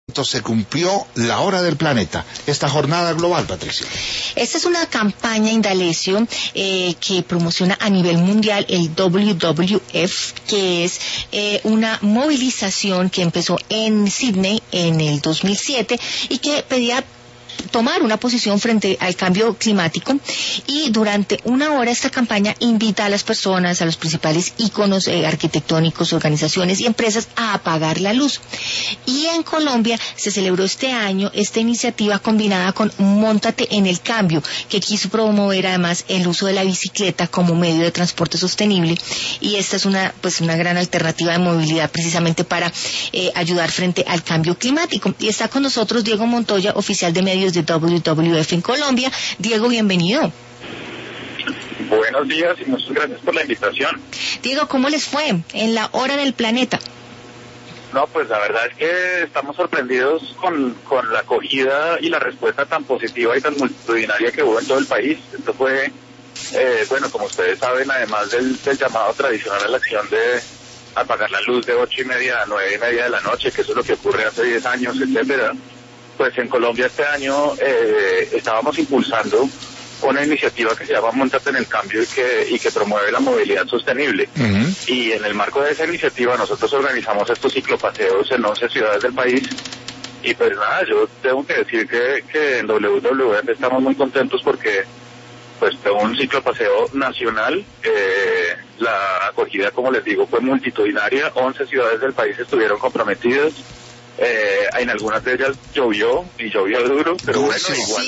se cumplió la hora del planeta, esta jornada global, Patricia. Esta es una campaña Indalecio que promociona a nivel mundial el WWF, que es una movilización que empezó en Sydney en el 2007 y que pedía tomar una posición frente al cambio climático, y durante una hora esta campaña invita a las personas, a los principales íconos arquitectónicos, organizaciones y empresas a apagar la luz. Y en Colombia se celebró este año esta iniciativa combinada con Móntate en el Cambio, que quiso promover además el uso de la bicicleta como medio de transporte sostenible, y esta es una gran alternativa de movilidad precisamente para ayudar frente al cambio climático. Y está con nosotros Diego Montoya, oficial de medios de WWF en Colombia. Diego, bienvenido. Buenos días y muchas gracias por la invitación. Diego, ¿cómo les fue en la hora del planeta? No, pues la verdad es que estamos sorprendidos con la acogida y la respuesta tan positiva y tan multitudinaria que hubo en todo el país. Esto fue, como ustedes saben, además del llamado tradicional a la acción de apagar la luz de 8:30 a 9:30 de la noche, que eso es lo que ocurre hace 10 años, etcétera. Pues en Colombia este año estábamos impulsando una iniciativa que se llama Móntate en el Cambio y que promueve la movilidad sostenible. Uh-huh. Y en el marco de esa iniciativa nosotros organizamos estos ciclopaseos en 11 ciudades del país. Y pues nada, yo tengo que decir que en WWF estamos muy contentos porque pues fue un ciclopaseo nacional. La acogida, como les digo, fue multitudinaria. 11 ciudades del país estuvieron comprometidas. En algunas de ellas llovió duro, pero bueno, igual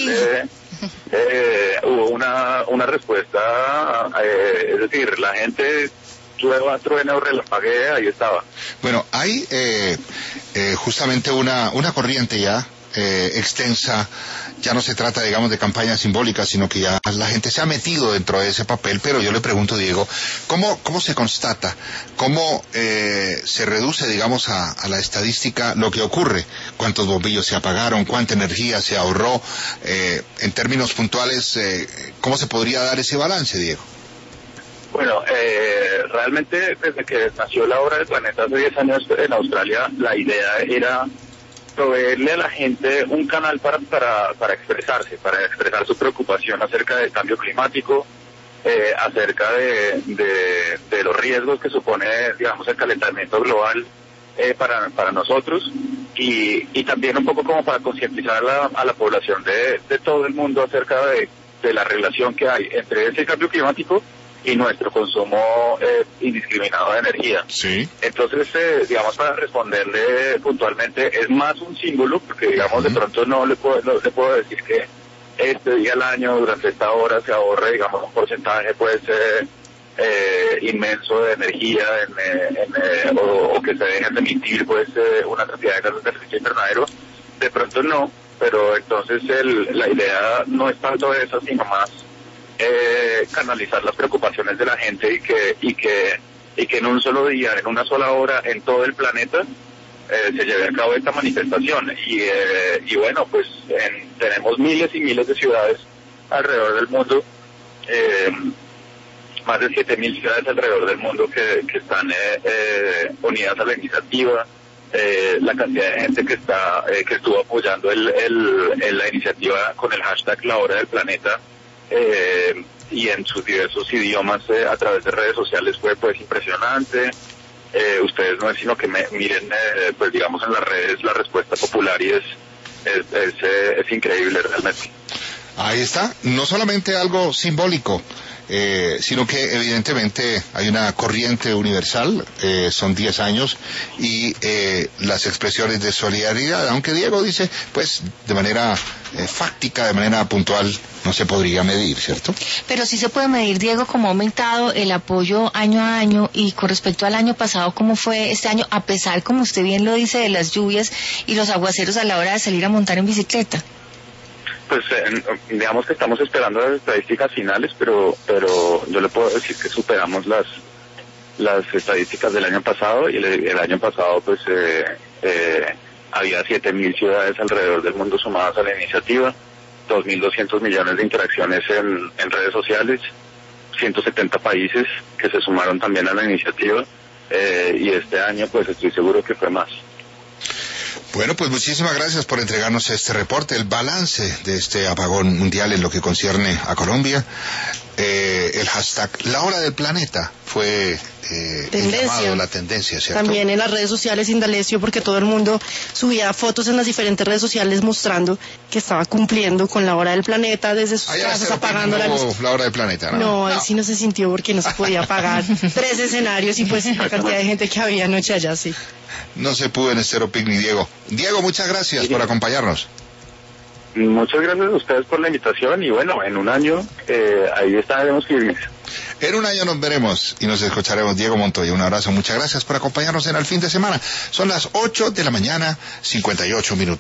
hubo una respuesta, es decir, la gente llueva, truene o relampaguee, ahí estaba. Bueno, hay justamente una corriente ya extensa. Ya no se trata, digamos, de campañas simbólicas, sino que ya la gente se ha metido dentro de ese papel. Pero yo le pregunto, Diego, ¿cómo se constata? ¿Cómo se reduce, digamos, a la estadística lo que ocurre? ¿Cuántos bombillos se apagaron? ¿Cuánta energía se ahorró? En términos puntuales, ¿cómo se podría dar ese balance, Diego? Bueno, realmente desde que nació la hora del planeta hace 10 años en Australia, la idea era proveerle a la gente un canal para expresarse, para expresar su preocupación acerca del cambio climático, acerca de los riesgos que supone, digamos, el calentamiento global para nosotros, y también un poco como para concientizar a la población de todo el mundo acerca de la relación que hay entre ese cambio climático y nuestro consumo indiscriminado de energía. Sí. Entonces, digamos, para responderle puntualmente, es más un símbolo, porque digamos, de pronto no le puedo decir que este día al año, durante esta hora, se ahorre, digamos, un porcentaje, pues, inmenso de energía, o que se dejen de emitir, pues, una cantidad de gases de efecto invernadero. De pronto no, pero entonces la idea no es tanto esa, sino más canalizar las preocupaciones de la gente y que en un solo día, en una sola hora, en todo el planeta se lleve a cabo esta manifestación. Y bueno, pues tenemos miles y miles de ciudades alrededor del mundo, más de 7.000 ciudades alrededor del mundo que están unidas a la iniciativa. La cantidad de gente que estuvo apoyando la iniciativa con el hashtag La Hora del Planeta, y en sus diversos idiomas a través de redes sociales fue pues impresionante. Ustedes no es sino que miren pues digamos en las redes la respuesta popular, y es increíble realmente. Ahí está, no solamente algo simbólico, sino que evidentemente hay una corriente universal, son 10 años, y las expresiones de solidaridad, aunque Diego dice, pues de manera fáctica, de manera puntual, no se podría medir, ¿cierto? Pero sí se puede medir, Diego, cómo ha aumentado el apoyo año a año, y con respecto al año pasado, cómo fue este año, a pesar, como usted bien lo dice, de las lluvias y los aguaceros a la hora de salir a montar en bicicleta. Pues digamos que estamos esperando las estadísticas finales, pero yo le puedo decir que superamos las estadísticas del año pasado, y el año pasado pues había 7.000 ciudades alrededor del mundo sumadas a la iniciativa, 2.200 millones de interacciones en redes sociales, 170 países que se sumaron también a la iniciativa, y este año pues estoy seguro que fue más. Bueno, pues muchísimas gracias por entregarnos este reporte, el balance de este apagón mundial en lo que concierne a Colombia. El hashtag La Hora del Planeta fue el llamado, la tendencia, ¿cierto? También en las redes sociales Indalecio, porque todo el mundo subía fotos en las diferentes redes sociales mostrando que estaba cumpliendo con la Hora del Planeta desde sus casas, apagando la luz. La Hora del Planeta, ¿no? No, ahí sí no se sintió porque no se podía apagar 3 escenarios y pues la cantidad de gente que había anoche allá, sí. No se pudo en Estéreo Picnic, Diego. Diego, muchas gracias por acompañarnos. Muchas gracias a ustedes por la invitación y bueno, en un año ahí estaremos firmes. En un año nos veremos y nos escucharemos. Diego Montoya, un abrazo, muchas gracias por acompañarnos en el fin de semana. Son las 8 de la mañana, 58 minutos.